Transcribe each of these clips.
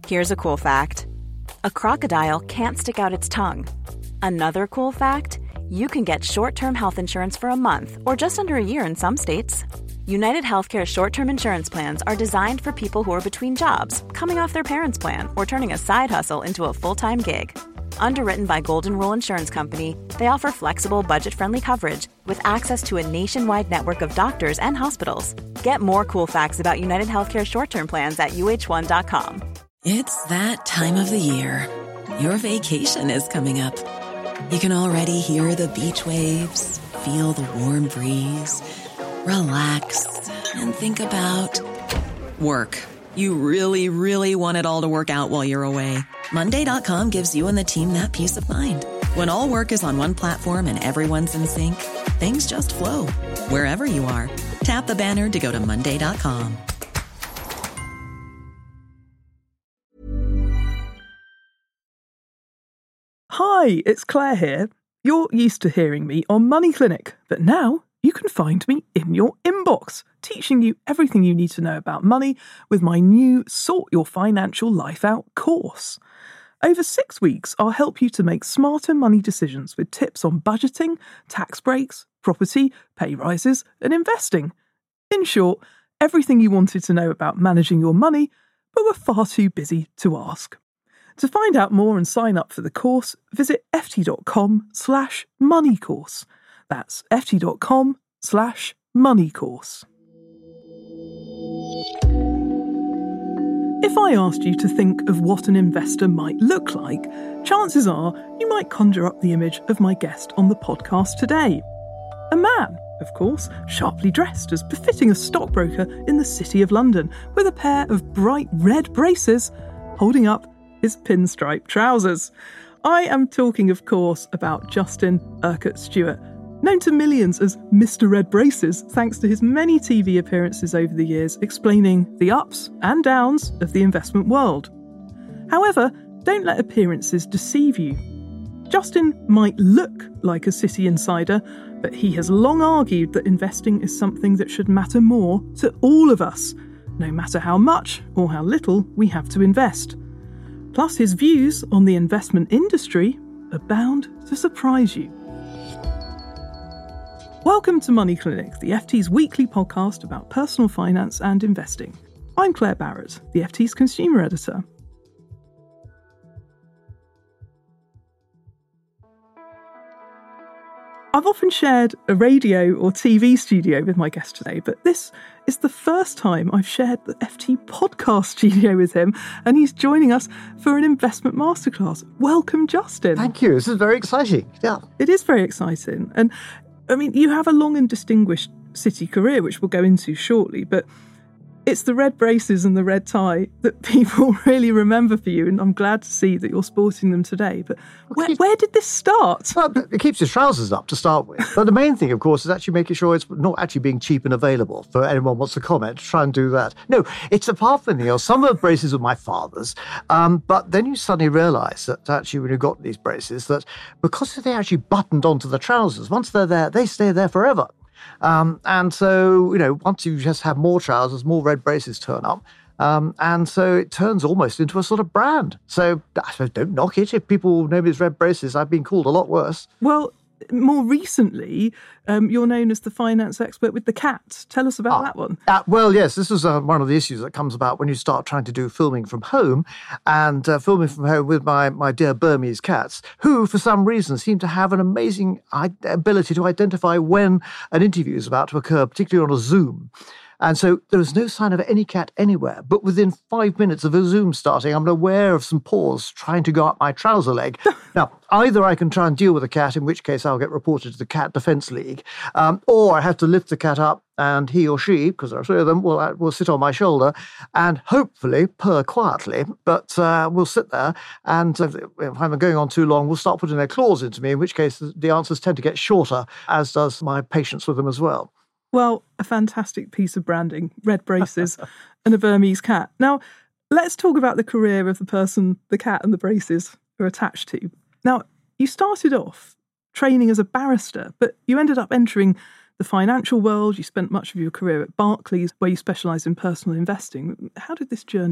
Here's a cool fact. A crocodile can't stick out its tongue. Another cool fact, you can get short-term health insurance for a month or just under a year in some states. United Healthcare short-term insurance plans are designed for people who are between jobs, coming off their parents' plan, or turning a side hustle into a full-time gig. Underwritten by Golden Rule Insurance Company, they offer flexible, budget-friendly coverage with access to a nationwide network of doctors and hospitals. Get more cool facts about United Healthcare short-term plans at uh1.com. It's that time of the year. Your vacation is coming up. You can already hear the beach waves, feel the warm breeze, relax, and think about work. You really, really want it all to work out while you're away. Monday.com gives you and the team that peace of mind. When all work is on one platform and everyone's in sync, things just flow. Wherever you are, tap the banner to go to Monday.com. Hi, it's Claire here. You're used to hearing me on Money Clinic, but now you can find me in your inbox, teaching you everything you need to know about money with my new Sort Your Financial Life Out course. Over 6 weeks, I'll help you to make smarter money decisions with tips on budgeting, tax breaks, property, pay rises, and investing. In short, everything you wanted to know about managing your money, but were far too busy to ask. To find out more and sign up for the course, visit ft.com/moneycourse. That's ft.com/moneycourse. If I asked you to think of what an investor might look like, chances are you might conjure up the image of my guest on the podcast today. A man, of course, sharply dressed as befitting a stockbroker in the City of London, with a pair of bright red braces, holding up his pinstripe trousers. I am talking, of course, about Justin Urquhart Stewart, known to millions as Mr. Red Braces, thanks to his many TV appearances over the years explaining the ups and downs of the investment world. However, don't let appearances deceive you. Justin might look like a City insider, but he has long argued that investing is something that should matter more to all of us, no matter how much or how little we have to invest. Plus, his views on the investment industry are bound to surprise you. Welcome to Money Clinic, the FT's weekly podcast about personal finance and investing. I'm Claire Barrett, the FT's consumer editor. I've often shared a radio or TV studio with my guest today, but this is the first time I've shared the FT podcast studio with him, and he's joining us for an investment masterclass. Welcome, Justin. Thank you. This is very exciting. Yeah. It is very exciting. And I mean, you have a long and distinguished City career, which we'll go into shortly, but it's the red braces and the red tie that people really remember for you, and I'm glad to see that you're sporting them today. But where did this start? Well, it keeps your trousers up to start with. But the main thing, of course, is actually making sure it's not actually being cheap and available. For anyone who wants to comment, try and do that. No, it's apart from anything else. Some of the braces were my father's, but then you suddenly realise that actually when you got these braces, that because they actually buttoned onto the trousers, once they're there, they stay there forever. And so, once you just have more trousers, more red braces turn up. And so it turns almost into a sort of brand. So I suppose don't knock it. If people know me as red braces, I've been called a lot worse. Well, more recently, you're known as the finance expert with the cat. Tell us about that one. Well, yes, this is one of the issues that comes about when you start trying to do filming from home, and filming from home with my dear Burmese cats, who, for some reason, seem to have an amazing ability to identify when an interview is about to occur, particularly on a Zoom. And so there was no sign of any cat anywhere. But within 5 minutes of a Zoom starting, I'm aware of some paws trying to go up my trouser leg. Now, either I can try and deal with the cat, in which case I'll get reported to the Cat Defence League, or I have to lift the cat up and he or she, because there are three of them, will sit on my shoulder and hopefully purr quietly. But we'll sit there, and if I'm going on too long, we'll start putting their claws into me, in which case the answers tend to get shorter, as does my patience with them as well. Well, a fantastic piece of branding, red braces and a Burmese cat. Now, let's talk about the career of the person the cat and the braces are attached to. Now, you started off training as a barrister, but you ended up entering the financial world. You spent much of your career at Barclays, where you specialised in personal investing. How did this journey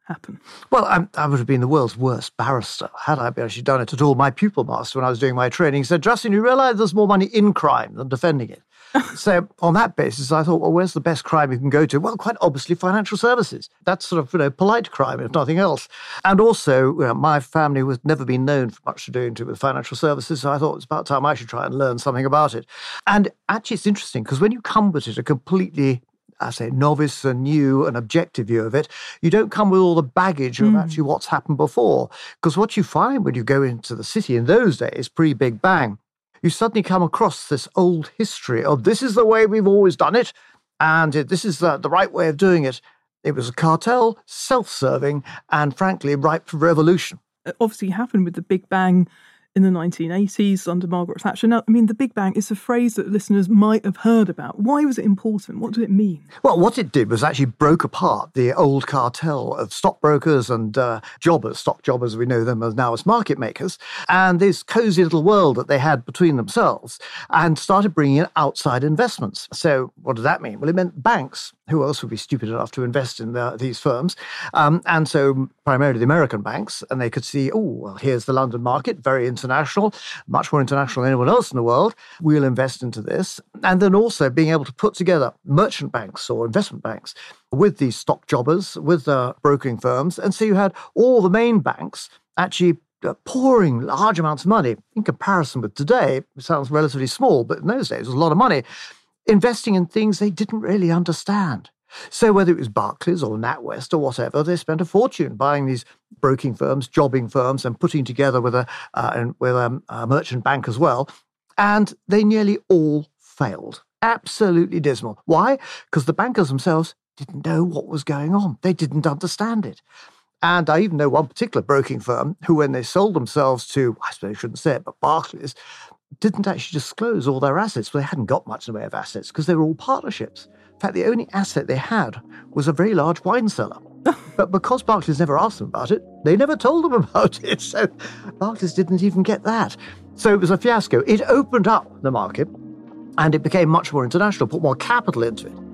happen? Well, I would have been the world's worst barrister had I actually done it at all. My pupil master, when I was doing my training, said, Justin, you realise there's more money in crime than defending it. So on that basis, I thought, well, where's the best crime you can go to? Well, quite obviously financial services. That's sort of, polite crime, if nothing else. And also, my family was never been known for much to do with financial services, so I thought it was about time I should try and learn something about it. And actually, it's interesting, because when you come at it a completely novice and new and objective view of it, you don't come with all the baggage of actually what's happened before. Because what you find when you go into the city in those days, pre-Big Bang, you suddenly come across this old history of this is the way we've always done it, and this is the right way of doing it. It was a cartel, self-serving, and frankly, ripe for revolution. It obviously happened with the Big Bang in the 1980s under Margaret Thatcher. Now, the Big Bang is a phrase that listeners might have heard about. Why was it important? What did it mean? Well, what it did was actually broke apart the old cartel of stockbrokers and jobbers, stock jobbers, we know them as now as market makers, and this cosy little world that they had between themselves, and started bringing in outside investments. So what did that mean? Well, it meant banks. Who else would be stupid enough to invest in these firms? And so primarily the American banks, and they could see, here's the London market, very international, much more international than anyone else in the world. We'll invest into this. And then also being able to put together merchant banks or investment banks with these stock jobbers, with the brokering firms. And so you had all the main banks actually pouring large amounts of money. In comparison with today, it sounds relatively small, but in those days it was a lot of money, investing in things they didn't really understand. So whether it was Barclays or NatWest or whatever, they spent a fortune buying these broking firms, jobbing firms, and putting together with a merchant bank as well. And they nearly all failed. Absolutely dismal. Why? Because the bankers themselves didn't know what was going on. They didn't understand it. And I even know one particular broking firm who, when they sold themselves to, I suppose I shouldn't say it, but Barclays, didn't actually disclose all their assets. Well, they hadn't got much in the way of assets because they were all partnerships. In fact, the only asset they had was a very large wine cellar. But because Barclays never asked them about it, they never told them about it. So Barclays didn't even get that. So it was a fiasco. It opened up the market and it became much more international, put more capital into it.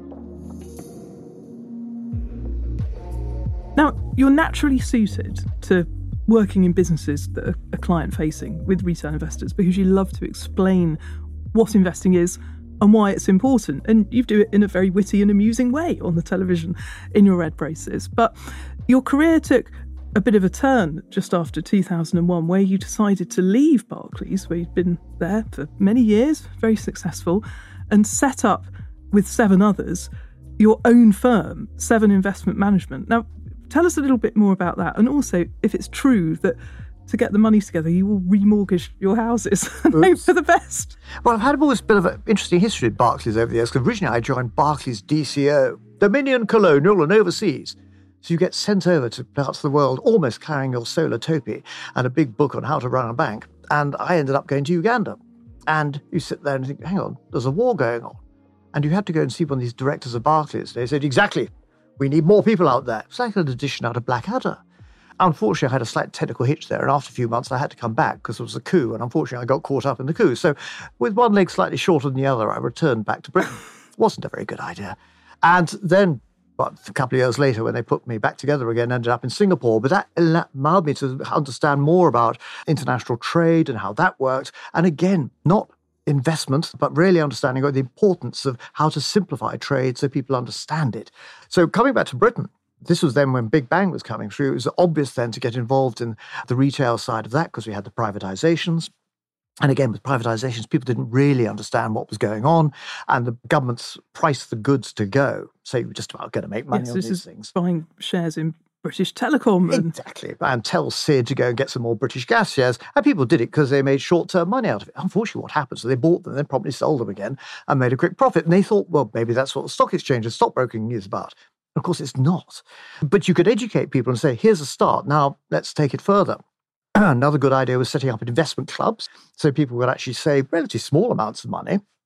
Now, you're naturally suited to working in businesses that are client-facing with retail investors because you love to explain what investing is and why it's important. And you do it in a very witty and amusing way on the television in your red braces. But your career took a bit of a turn just after 2001, where you decided to leave Barclays, where you'd been there for many years, very successful, and set up with 7 others your own firm, Seven Investment Management. Now, tell us a little bit more about that, and also if it's true that to get the money together, you will remortgage your houses and hope for the best. Well, I've had always a bit of an interesting history at Barclays over the years, because originally I joined Barclays DCO, Dominion Colonial and Overseas. So you get sent over to parts of the world almost carrying your solar topi and a big book on how to run a bank. And I ended up going to Uganda. And you sit there and think, hang on, there's a war going on. And you had to go and see one of these directors of Barclays. They said, exactly, we need more people out there. It's like an edition out of Blackadder. Unfortunately, I had a slight technical hitch there, and after a few months, I had to come back because there was a coup, and unfortunately, I got caught up in the coup. So with one leg slightly shorter than the other, I returned back to Britain. It wasn't a very good idea. And then, a couple of years later, when they put me back together again, ended up in Singapore. But that allowed me to understand more about international trade and how that worked. And again, not investment, but really understanding the importance of how to simplify trade so people understand it. So coming back to Britain, this was then when Big Bang was coming through. It was obvious then to get involved in the retail side of that because we had the privatizations. And again, with privatizations, people didn't really understand what was going on, and the governments priced the goods to go. So you were just about going to make money on these things. Buying shares in British Telecom. Exactly. And tell Sid to go and get some more British gas shares. And people did it because they made short-term money out of it. Unfortunately, what happened? So they bought them, then promptly sold them again and made a quick profit. And they thought, well, maybe that's what the stock exchange and stockbroking is about. Of course, it's not. But you could educate people and say, here's a start. Now, let's take it further. Another good idea was setting up investment clubs so people would actually save relatively small amounts of money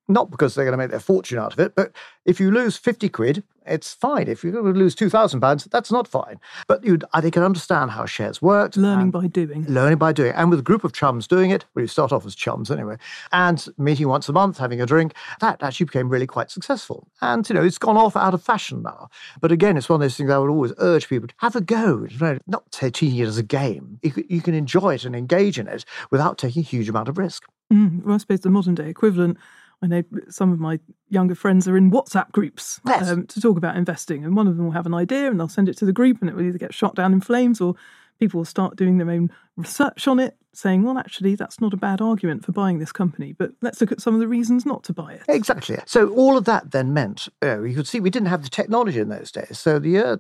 Not because they're going to make their fortune out of it, but if you lose 50 quid, it's fine. If you're going to lose £2,000, that's not fine. But they can understand how shares worked. Learning by doing. Learning by doing. And with a group of chums doing it, well, you start off as chums anyway, and meeting once a month, having a drink, that actually became really quite successful. And, it's gone off out of fashion now. But again, it's one of those things I would always urge people to have a go. Not treating it as a game. You can enjoy it and engage in it without taking a huge amount of risk. Well, I suppose the modern day equivalent, I know some of my younger friends are in WhatsApp groups to talk about investing, and one of them will have an idea and they'll send it to the group and it will either get shot down in flames or people will start doing their own research on it, saying, well, actually, that's not a bad argument for buying this company, but let's look at some of the reasons not to buy it. Exactly. So all of that then meant, you could see we didn't have the technology in those days. So the year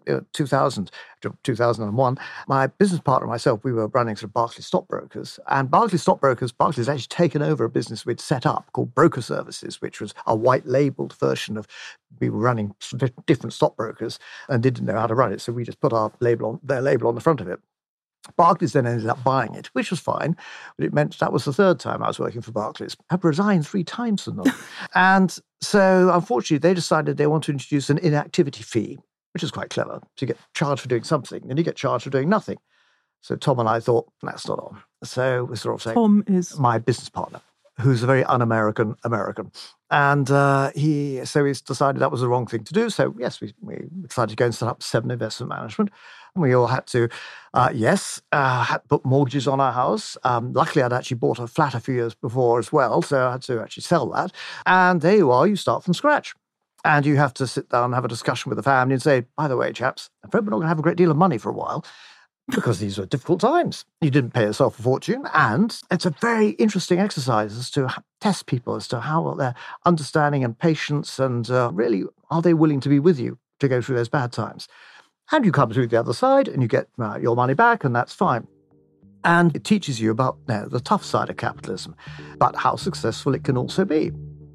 2001, my business partner and myself, we were running sort of Barclays Stockbrokers. And Barclays actually taken over a business we'd set up called Broker Services, which was a white-labelled version of, we were running different stockbrokers and didn't know how to run it. So we just put their label on the front of it. Barclays then ended up buying it, which was fine, but it meant that was the third time I was working for Barclays. I've resigned 3 times from them. And so, unfortunately, they decided they want to introduce an inactivity fee, which is quite clever. So you get charged for doing something, and you get charged for doing nothing. So Tom and I thought, that's not on. So we sort of saying, Tom is my business partner, who's a very un-American American. And he decided that was the wrong thing to do. So, yes, we decided to go and set up Seven Investment Management. And we all had to, had to put mortgages on our house. Luckily, I'd actually bought a flat a few years before as well, so I had to actually sell that. And there you are, you start from scratch. And you have to sit down and have a discussion with the family and say, by the way, chaps, I'm afraid we're not going to have a great deal of money for a while, because these were difficult times. You didn't pay yourself a fortune. And it's a very interesting exercise as to test people as to how their understanding and patience and really, are they willing to be with you to go through those bad times? And you come through the other side and you get your money back, and that's fine. And it teaches you about the tough side of capitalism, but how successful it can also be.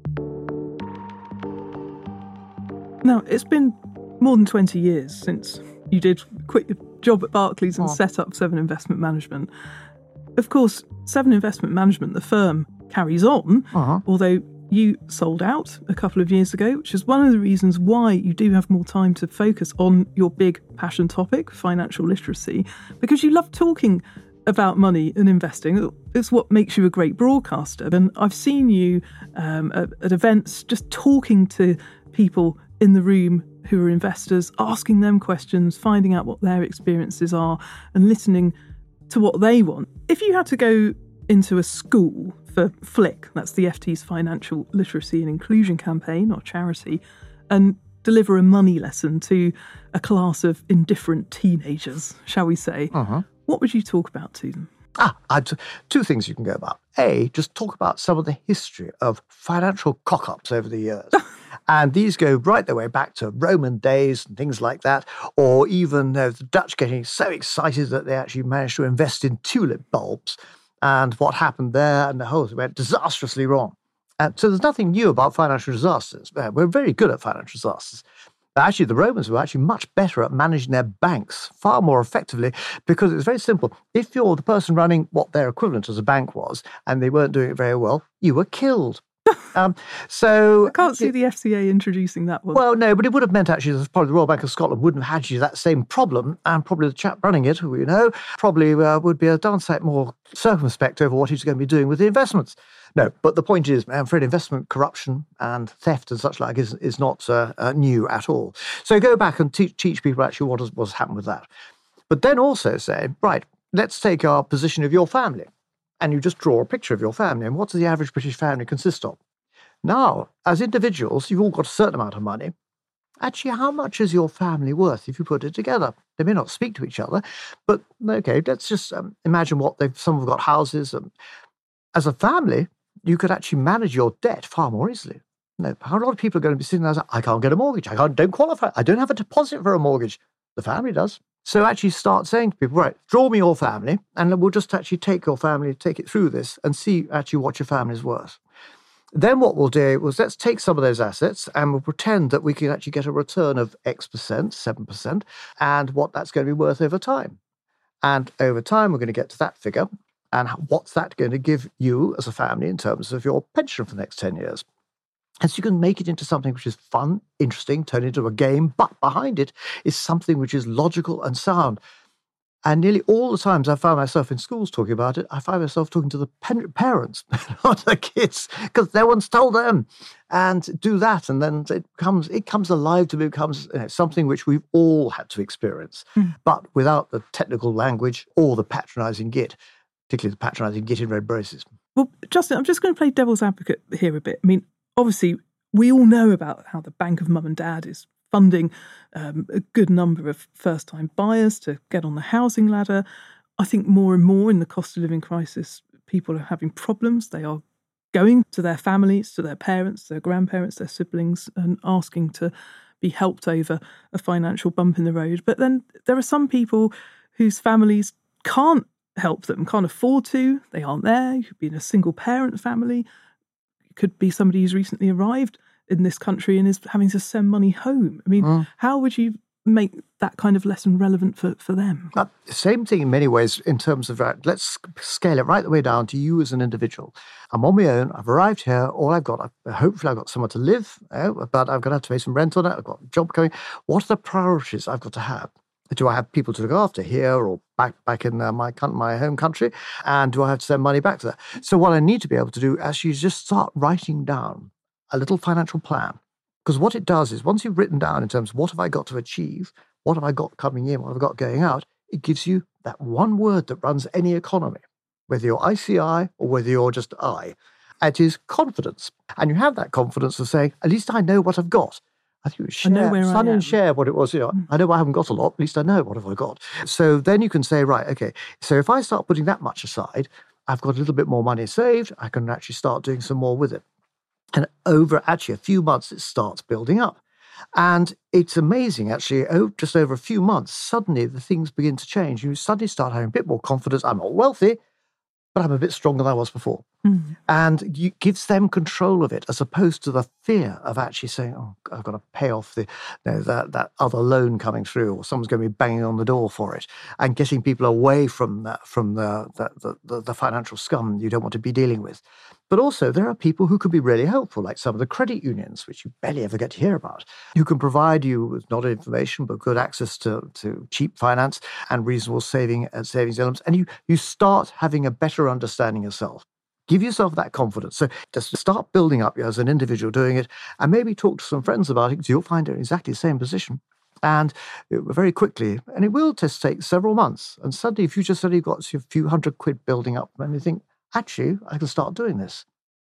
Now, it's been more than 20 years since you did quit your job at Barclays and set up Seven Investment Management. Of course, Seven Investment Management, the firm, carries on, although you sold out a couple of years ago, which is one of the reasons why you do have more time to focus on your big passion topic, financial literacy, because you love talking about money and investing. It's what makes you a great broadcaster. And I've seen you at events just talking to people in the room who are investors, asking them questions, finding out what their experiences are and listening to what they want. If you had to go into a school for FLIC, that's the FT's Financial Literacy and Inclusion Campaign or charity, and deliver a money lesson to a class of indifferent teenagers, shall we say, what would you talk about to them? Two things you can go about. A, just talk about some of the history of financial cock-ups over the years. And these go right the way back to Roman days and things like that, or even the Dutch getting so excited that they actually managed to invest in tulip bulbs, and what happened there, and the whole thing went disastrously wrong. So there's nothing new about financial disasters. We're very good at financial disasters. Actually, the Romans were actually much better at managing their banks far more effectively, because it's very simple. If you're the person running what their equivalent as a bank was, and they weren't doing it very well, you were killed. So I can't see the FCA introducing that one. Well, no, but it would have meant actually that probably the Royal Bank of Scotland wouldn't have had you that same problem, and probably the chap running it, who we know, probably would be a darn sight more circumspect over what he's going to be doing with the investments. No, but the point is, I'm afraid investment corruption and theft and such like is not new at all. So go back and teach people actually what's happened with that. But then also say, right, let's take our position of your family. And you just draw a picture of your family. And what does the average British family consist of? Now, as individuals, you've all got a certain amount of money. Actually, how much is your family worth if you put it together? They may not speak to each other, but okay, let's just imagine some have got houses. As a family, you could actually manage your debt far more easily. No, a lot of people are going to be sitting there saying, I can't get a mortgage. Don't qualify. I don't have a deposit for a mortgage. The family does. So actually start saying to people, right, draw me your family, and we'll just actually take your family, take it through this and see actually what your family's worth. Then what we'll do was let's take some of those assets and we'll pretend that we can actually get a return of X percent, 7%, and what that's going to be worth over time. And over time, we're going to get to that figure. And what's that going to give you as a family in terms of your pension for the next 10 years? And so you can make it into something which is fun, interesting, turn it into a game, but behind it is something which is logical and sound. And nearly all the times I found myself in schools talking about it, I find myself talking to the parents, not the kids, because no one's told them. And do that, and then it comes alive to me, becomes something which we've all had to experience, but without the technical language or the patronising git, particularly the patronising git in red braces. Well, Justin, I'm just going to play devil's advocate here a bit. I mean, obviously, we all know about how the Bank of Mum and Dad is funding a good number of first-time buyers to get on the housing ladder. I think more and more in the cost of living crisis, people are having problems. They are going to their families, to their parents, their grandparents, their siblings, and asking to be helped over a financial bump in the road. But then there are some people whose families can't help them, can't afford to. They aren't there. You could be in a single-parent family. It could be somebody who's recently arrived in this country and is having to send money home. I mean, how would you make that kind of lesson relevant for them? Same thing in many ways in terms of, let's scale it right the way down to you as an individual. I'm on my own. I've arrived here. All I've got, hopefully I've got somewhere to live, but I've got to have to pay some rent on it. I've got a job coming. What are the priorities I've got to have? Do I have people to look after here or back in my home country? And do I have to send money back to that? So what I need to be able to do actually is just start writing down a little financial plan. Because what it does is once you've written down in terms of what have I got to achieve, what have I got coming in, what have I got going out, it gives you that one word that runs any economy, whether you're ICI or whether you're just I. It is confidence. And you have that confidence of saying, at least I know what I've got. I think it was share what it was. I know I haven't got a lot, at least I know what have I got. So then you can say, right, okay, so if I start putting that much aside, I've got a little bit more money saved, I can actually start doing some more with it. And over actually a few months, it starts building up. And it's amazing, actually, just over a few months, suddenly the things begin to change. You suddenly start having a bit more confidence. I'm not wealthy, but I'm a bit stronger than I was before. And it gives them control of it, as opposed to the fear of actually saying, oh, I've got to pay off that other loan coming through, or someone's going to be banging on the door for it, and getting people away from the financial scum you don't want to be dealing with. But also, there are people who could be really helpful, like some of the credit unions, which you barely ever get to hear about, who can provide you with not information, but good access to cheap finance and reasonable savings elements. And you start having a better understanding of yourself. Give yourself that confidence. So just start building up as an individual doing it, and maybe talk to some friends about it, because you'll find it in exactly the same position. And very quickly, and it will just take several months. And suddenly, if you just suddenly got a few £100 building up, and you think, actually, I can start doing this.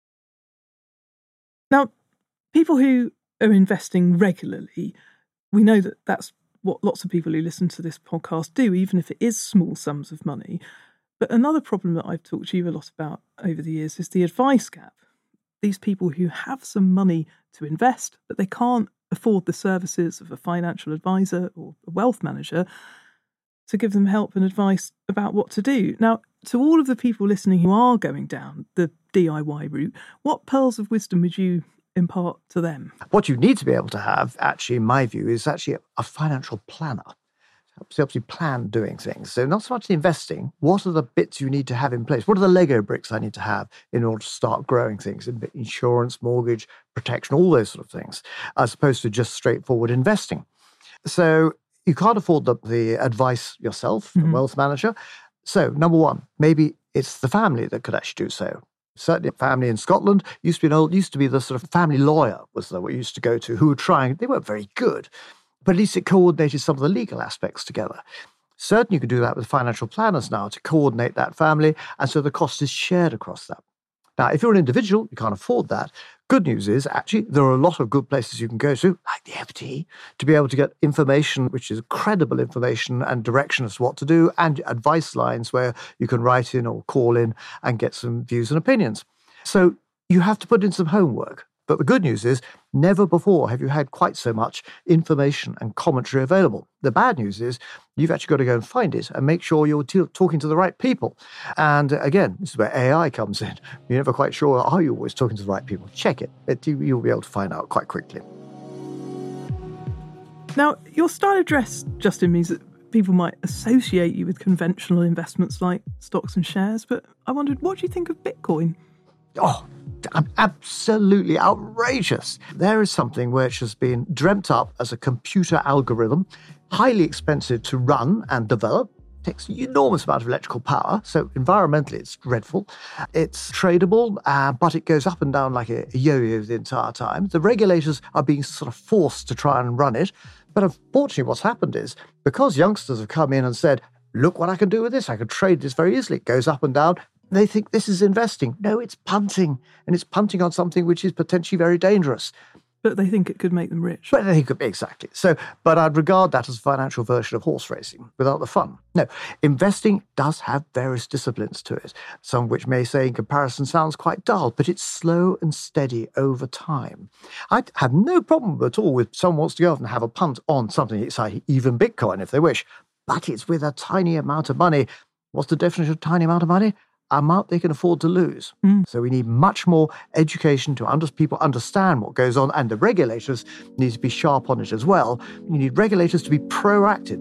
Now, people who are investing regularly, we know that that's what lots of people who listen to this podcast do, even if it is small sums of money. But another problem that I've talked to you a lot about over the years is the advice gap. These people who have some money to invest, but they can't afford the services of a financial advisor or a wealth manager to give them help and advice about what to do. Now, to all of the people listening who are going down the DIY route, what pearls of wisdom would you impart to them? What you need to be able to have, actually, in my view, is actually a financial planner. Helps you plan doing things. So not so much the investing, what are the bits you need to have in place? What are the Lego bricks I need to have in order to start growing things? Insurance, mortgage, protection, all those sort of things, as opposed to just straightforward investing. So you can't afford the advice yourself, the wealth manager. So number one, maybe it's the family that could actually do so. Certainly a family in Scotland used to be the sort of family lawyer was what you used to go to, who were trying, they weren't very good, but at least it coordinated some of the legal aspects together. Certainly you can do that with financial planners now to coordinate that family, and so the cost is shared across that. Now, if you're an individual, you can't afford that. Good news is, actually, there are a lot of good places you can go to, like the FT, to be able to get information, which is credible information and direction as to what to do, and advice lines where you can write in or call in and get some views and opinions. So you have to put in some homework. But the good news is, never before have you had quite so much information and commentary available. The bad news is, you've actually got to go and find it and make sure you're talking to the right people. And again, this is where AI comes in. You're never quite sure, are you always talking to the right people? Check it. You'll be able to find out quite quickly. Now, your style of dress, Justin, means that people might associate you with conventional investments like stocks and shares. But I wondered, what do you think of Bitcoin? Absolutely outrageous. There is something which has been dreamt up as a computer algorithm, highly expensive to run and develop, takes an enormous amount of electrical power, so environmentally it's dreadful. It's tradable, but it goes up and down like a yo-yo the entire time. The regulators are being sort of forced to try and run it, but unfortunately what's happened is, because youngsters have come in and said, look what I can do with this, I can trade this very easily, it goes up and down, they think this is investing. No, it's punting, and it's punting on something which is potentially very dangerous. But they think it could make them rich. But they could, exactly. So, but I'd regard that as a financial version of horse racing without the fun. No, investing does have various disciplines to it, some of which may say in comparison sounds quite dull, but it's slow and steady over time. I have no problem at all with someone wants to go off and have a punt on something exciting, even Bitcoin if they wish, but it's with a tiny amount of money. What's the definition of tiny amount of money? Amount they can afford to lose. So we need much more education to people understand what goes on, and the regulators need to be sharp on it as well. You need regulators to be proactive.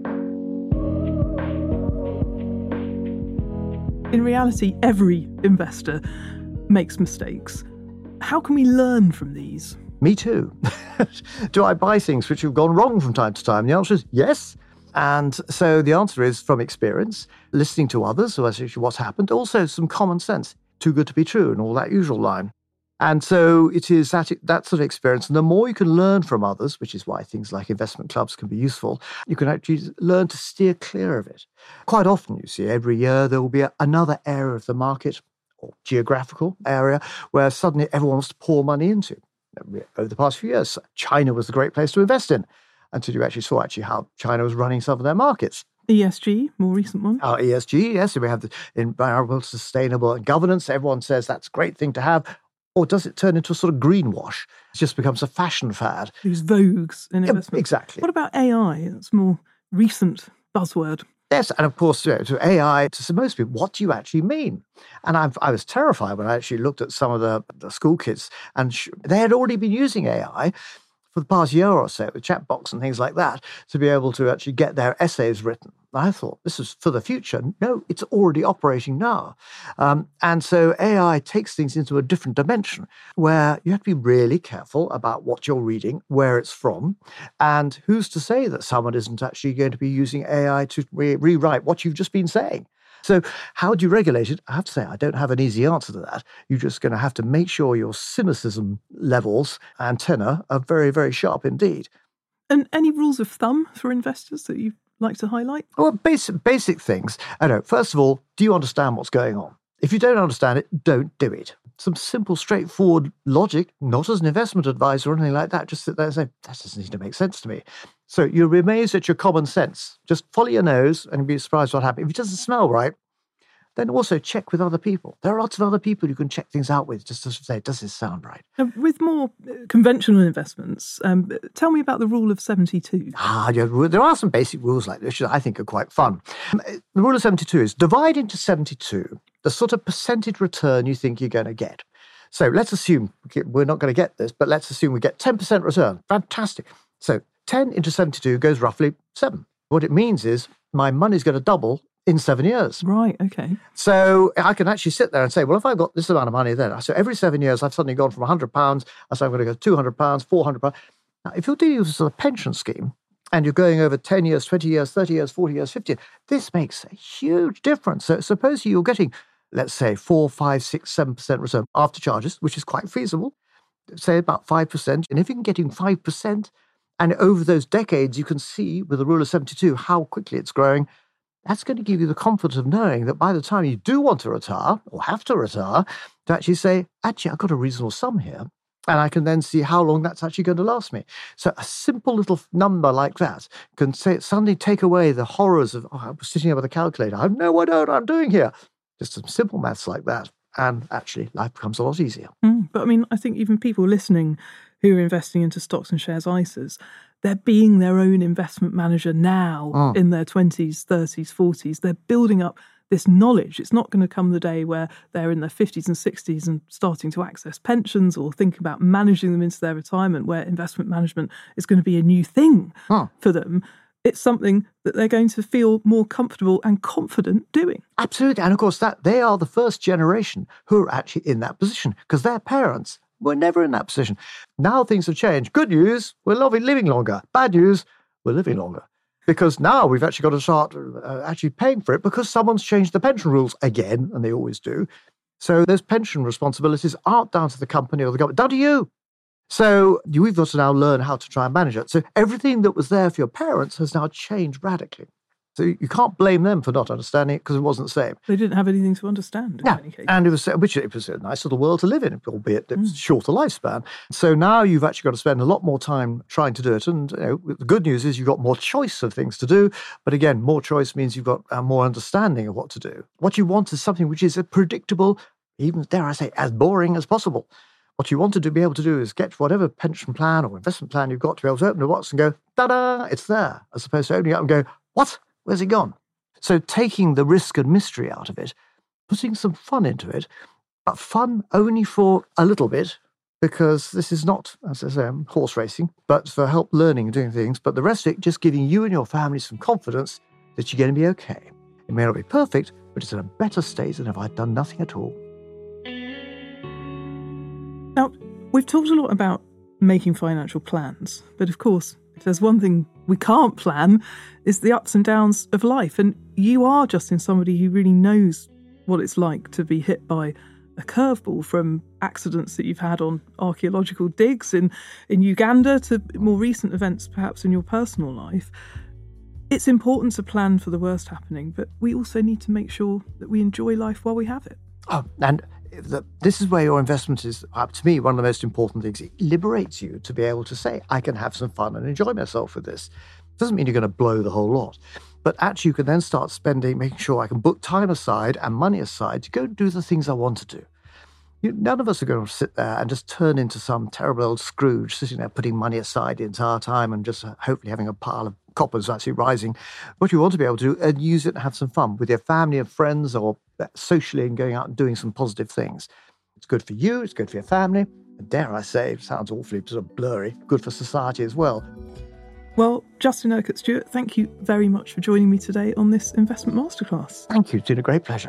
In reality, every investor makes mistakes. How can we learn from these? Me too. Do I buy things which have gone wrong from time to time? The answer is yes. And so the answer is from experience, listening to others, so that's actually what's happened, also some common sense, too good to be true, and all that usual line. And so it is that sort of experience. And the more you can learn from others, which is why things like investment clubs can be useful, you can actually learn to steer clear of it. Quite often, you see, every year there will be another area of the market or geographical area where suddenly everyone wants to pour money into. Over the past few years, China was the great place to invest in, until you actually saw how China was running some of their markets. ESG, more recent one. ESG, yes. So we have the environmental, sustainable governance. Everyone says that's a great thing to have. Or does it turn into a sort of greenwash? It just becomes a fashion fad. These vogues in investment. Exactly. What about AI? It's a more recent buzzword. Yes, and of course, to AI, to most people, what do you actually mean? And I was terrified when I actually looked at some of the school kids, and they had already been using AI for the past year or so with chatbots and things like that to be able to actually get their essays written. I thought this is for the future. No, it's already operating now. And so AI takes things into a different dimension where you have to be really careful about what you're reading, where it's from, and who's to say that someone isn't actually going to be using AI to rewrite what you've just been saying. So how do you regulate it? I have to say, I don't have an easy answer to that. You're just going to have to make sure your cynicism levels and tenor are very, very sharp indeed. And any rules of thumb for investors that you'd like to highlight? Well, basic things. First of all, do you understand what's going on? If you don't understand it, don't do it. Some simple, straightforward logic, not as an investment advisor or anything like that, just sit there and say, that doesn't seem to make sense to me. So you'll be amazed at your common sense. Just follow your nose and be surprised what happens. If it doesn't smell right, then also check with other people. There are lots of other people you can check things out with, just to say, does this sound right? With more conventional investments, tell me about the rule of 72. There are some basic rules like this, which I think are quite fun. The rule of 72 is divide into 72 the sort of percentage return you think you're going to get. So let's assume we're not going to get this, but let's assume we get 10% return. Fantastic. So 10 into 72 goes roughly 7. What it means is my money's going to double in 7 years. Right, okay. So I can actually sit there and say, well, if I've got this amount of money then, so every 7 years I've suddenly gone from £100, I say I'm going to go £200, £400. Now, if you're dealing with a pension scheme and you're going over 10 years, 20 years, 30 years, 40 years, 50 years, this makes a huge difference. So suppose you're getting, let's say, 4, 5, 6, 7% return after charges, which is quite feasible, say about 5%. And if you can get in 5%, and over those decades, you can see with the rule of 72 how quickly it's growing, that's going to give you the confidence of knowing that by the time you do want to retire or have to retire, to actually say, actually, I've got a reasonable sum here, and I can then see how long that's actually going to last me. So a simple little number like that can suddenly take away the horrors of, I was sitting here with a calculator. I have no idea what I'm doing here. Just some simple maths like that. And actually, life becomes a lot easier. But I mean, I think even people listening who are investing into stocks and shares ISAs, they're being their own investment manager now in their 20s, 30s, 40s. They're building up this knowledge. It's not going to come the day where they're in their 50s and 60s and starting to access pensions or think about managing them into their retirement, where investment management is going to be a new thing for them. it's something that they're going to feel more comfortable and confident doing. Absolutely. And of course, that they are the first generation who are actually in that position because their parents were never in that position. Now things have changed. Good news, we're living longer. Bad news, we're living longer. Because now we've actually got to start actually paying for it because someone's changed the pension rules again, and they always do. So those pension responsibilities aren't down to the company or the government, down to you. So we've got to now learn how to try and manage it. So everything that was there for your parents has now changed radically. So you can't blame them for not understanding it because it wasn't the same. They didn't have anything to understand in any case. And it was a nice little world to live in, albeit it was a shorter lifespan. So now you've actually got to spend a lot more time trying to do it. And the good news is you've got more choice of things to do. But again, more choice means you've got more understanding of what to do. What you want is something which is predictable, even, dare I say, as boring as possible. What you want to be able to do is get whatever pension plan or investment plan you've got to be able to open the box and go, ta-da, it's there, as opposed to opening it up and go, what? Where's it gone? So taking the risk and mystery out of it, putting some fun into it, but fun only for a little bit, because this is not, as I say, horse racing, but for help learning and doing things, but the rest of it just giving you and your family some confidence that you're going to be okay. It may not be perfect, but it's in a better state than if I'd done nothing at all. Now, we've talked a lot about making financial plans, but of course, if there's one thing we can't plan, is the ups and downs of life. And you are, Justin, somebody who really knows what it's like to be hit by a curveball, from accidents that you've had on archaeological digs in Uganda to more recent events perhaps in your personal life. It's important to plan for the worst happening, but we also need to make sure that we enjoy life while we have it. Oh, and this is where your investment is, to me, one of the most important things. It liberates you to be able to say, I can have some fun and enjoy myself with this. It doesn't mean you're going to blow the whole lot. But actually, you can then start spending, making sure I can book time aside and money aside to go do the things I want to do. None of us are going to sit there and just turn into some terrible old Scrooge, sitting there putting money aside the entire time and just hopefully having a pile of coppers actually rising. What you want to be able to do is use it and have some fun with your family and friends, or socially, and going out and doing some positive things. It's good for you, it's good for your family, and dare I say, it sounds awfully sort of blurry, good for society as well. Well, Justin Urquhart-Stewart, thank you very much for joining me today on this investment masterclass. Thank you, it's been a great pleasure.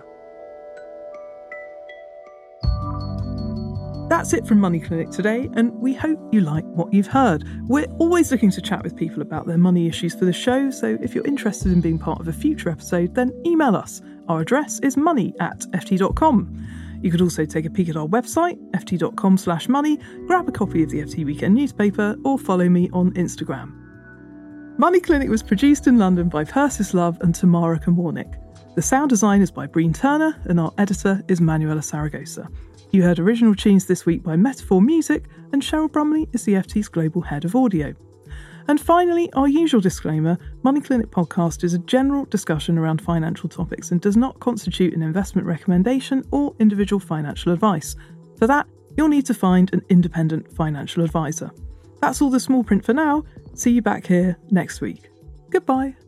That's it from Money Clinic today, and we hope you like what you've heard. We're always looking to chat with people about their money issues for the show, so if you're interested in being part of a future episode, then email us. Our address is money@ft.com. You could also take a peek at our website, ft.com/money, grab a copy of the FT Weekend newspaper, or follow me on Instagram. Money Clinic was produced in London by Persis Love and Tamara Komornik. The sound design is by Breen Turner, and our editor is Manuela Saragosa. You heard original tunes this week by Metaphor Music, and Cheryl Brumley is the FT's Global Head of Audio. And finally, our usual disclaimer, Money Clinic podcast is a general discussion around financial topics and does not constitute an investment recommendation or individual financial advice. For that, you'll need to find an independent financial advisor. That's all the small print for now. See you back here next week. Goodbye.